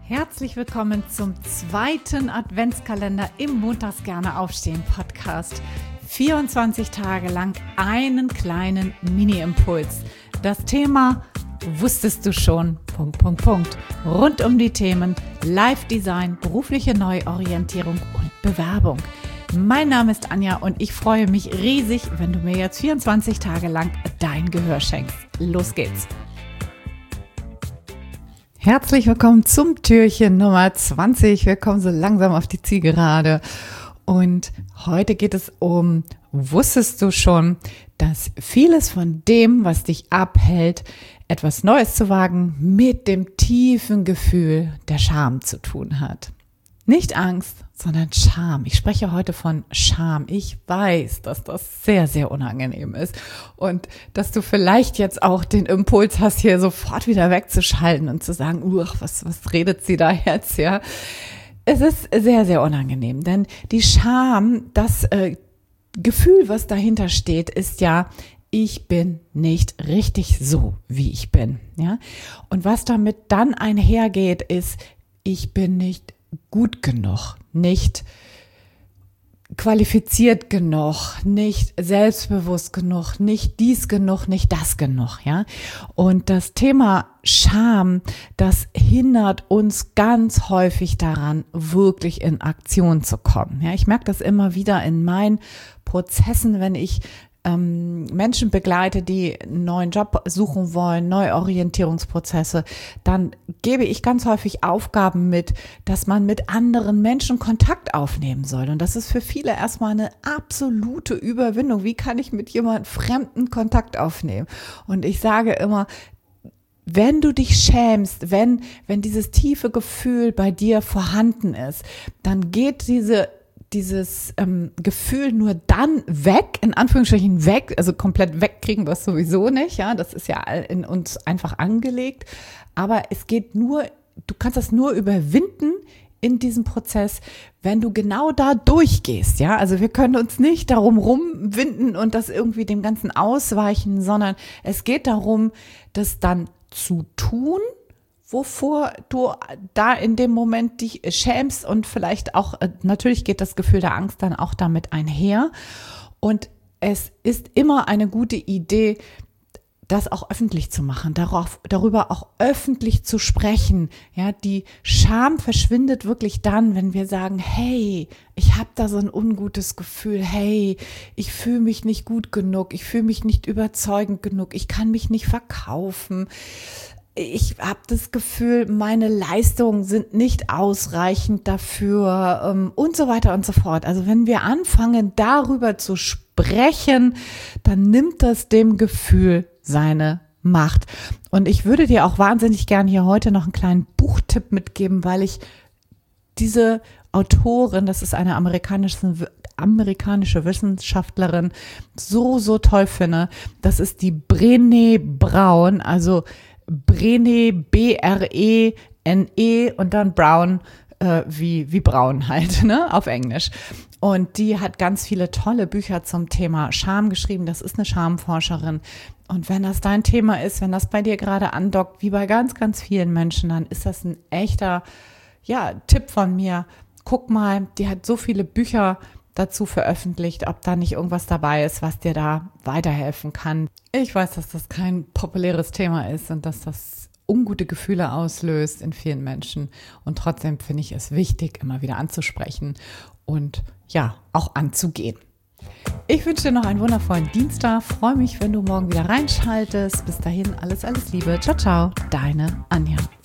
Herzlich willkommen zum zweiten Adventskalender im Montags gerne aufstehen Podcast. 24 Tage lang einen kleinen Mini-Impuls. Das Thema wusstest du schon, ... Rund um die Themen Live-Design, berufliche Neuorientierung und Bewerbung. Mein Name ist Anja und ich freue mich riesig, wenn du mir jetzt 24 Tage lang dein Gehör schenkst. Los geht's! Herzlich willkommen zum Türchen Nummer 20. Wir kommen so langsam auf die Zielgerade. Und heute geht es um, wusstest du schon, dass vieles von dem, was dich abhält, etwas Neues zu wagen, mit dem tiefen Gefühl der Scham zu tun hat. Nicht Angst, sondern Scham. Ich spreche heute von Scham. Ich weiß, dass das sehr, sehr unangenehm ist und dass du vielleicht jetzt auch den Impuls hast, hier sofort wieder wegzuschalten und zu sagen, was redet sie da jetzt, ja? Es ist sehr, sehr unangenehm, denn die Scham, das Gefühl, was dahinter steht, ist ja, ich bin nicht richtig so, wie ich bin, ja? Und was damit dann einhergeht, ist, ich bin nicht gut genug, nicht qualifiziert genug, nicht selbstbewusst genug, nicht dies genug, nicht das genug, ja. Und das Thema Scham, das hindert uns ganz häufig daran, wirklich in Aktion zu kommen. Ja, ich merke das immer wieder in meinen Prozessen, wenn ich Menschen begleite, die einen neuen Job suchen wollen, Neuorientierungsprozesse, dann gebe ich ganz häufig Aufgaben mit, dass man mit anderen Menschen Kontakt aufnehmen soll. Und das ist für viele erstmal eine absolute Überwindung. Wie kann ich mit jemandem Fremden Kontakt aufnehmen? Und ich sage immer, wenn du dich schämst, wenn dieses tiefe Gefühl bei dir vorhanden ist, dann geht dieses Gefühl nur dann weg, in Anführungsstrichen weg, also komplett wegkriegen wir es sowieso nicht, ja, das ist ja in uns einfach angelegt, aber es geht nur, du kannst das nur überwinden in diesem Prozess, wenn du genau da durchgehst, ja, also wir können uns nicht darum rumwinden und das irgendwie dem Ganzen ausweichen, sondern es geht darum, das dann zu tun, wovor du da in dem Moment dich schämst und vielleicht auch, natürlich geht das Gefühl der Angst dann auch damit einher. Und es ist immer eine gute Idee, das auch öffentlich zu machen, darüber auch öffentlich zu sprechen. Ja, die Scham verschwindet wirklich dann, wenn wir sagen, hey, ich habe da so ein ungutes Gefühl, hey, ich fühle mich nicht gut genug, ich fühle mich nicht überzeugend genug, ich kann mich nicht verkaufen. Ich habe das Gefühl, meine Leistungen sind nicht ausreichend dafür und so weiter und so fort. Also wenn wir anfangen, darüber zu sprechen, dann nimmt das dem Gefühl seine Macht. Und ich würde dir auch wahnsinnig gerne hier heute noch einen kleinen Buchtipp mitgeben, weil ich diese Autorin, das ist eine amerikanische Wissenschaftlerin, so toll finde. Das ist die Brené Brown, also Brené, B-R-E-N-E und dann Brown, wie braun halt, ne, auf Englisch. Und die hat ganz viele tolle Bücher zum Thema Scham geschrieben. Das ist eine Schamforscherin. Und wenn das dein Thema ist, wenn das bei dir gerade andockt, wie bei ganz, ganz vielen Menschen, dann ist das ein echter, ja, Tipp von mir. Guck mal, die hat so viele Bücher dazu veröffentlicht, ob da nicht irgendwas dabei ist, was dir da weiterhelfen kann. Ich weiß, dass das kein populäres Thema ist und dass das ungute Gefühle auslöst in vielen Menschen. Und trotzdem finde ich es wichtig, immer wieder anzusprechen und ja, auch anzugehen. Ich wünsche dir noch einen wundervollen Dienstag. Freue mich, wenn du morgen wieder reinschaltest. Bis dahin, alles Liebe. Ciao, ciao, deine Anja.